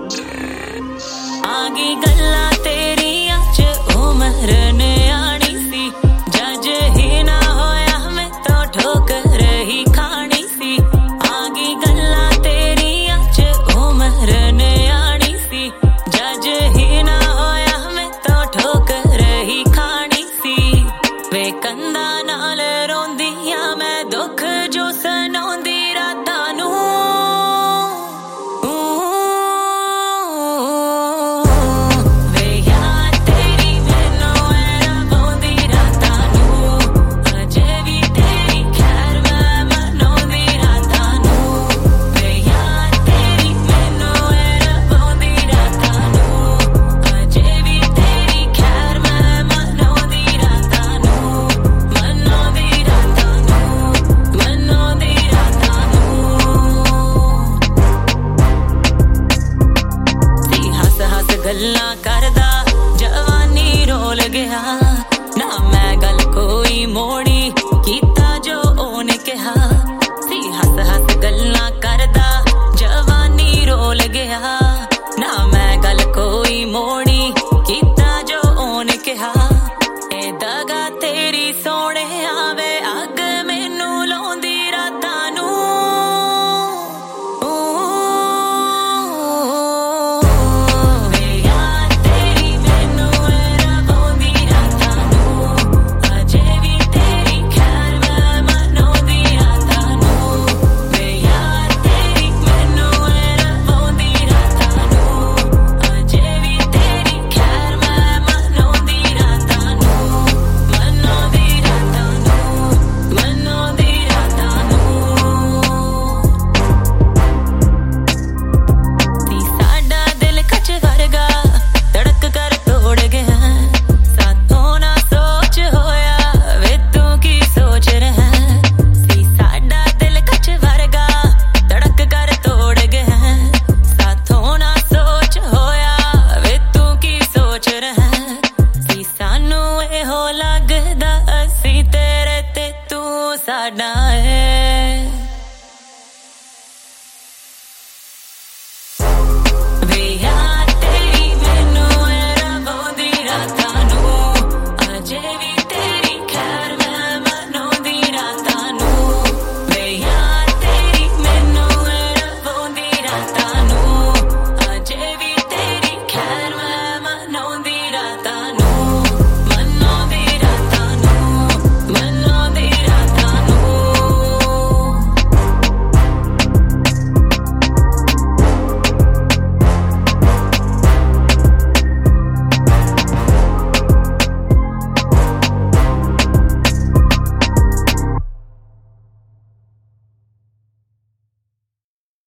आगी गल्ला तेरिया च उमर न्याणी सी जज ही ना होया मैं तो ठोकर ही खानी सी आगी गल्ला तेरिया च उमर न्याणी सी जज ही ना होया मैं तो ठोकर ही खानी सी वे कंधा नाल रोंदिया मैं दुख जो सनाउंदी रातां नूं गल्लां करदा जवानी रोल गया ना मैं गल कोई मोड़ी कीता जो ओने कहा सी हस हस गल्लां करदा जवानी रोल गया ना मैं गल कोई मोड़ी कीता जो ओने कहा ए दगा तेरी सोने आवे अग मैनू लाउंदी रातां नूं साडा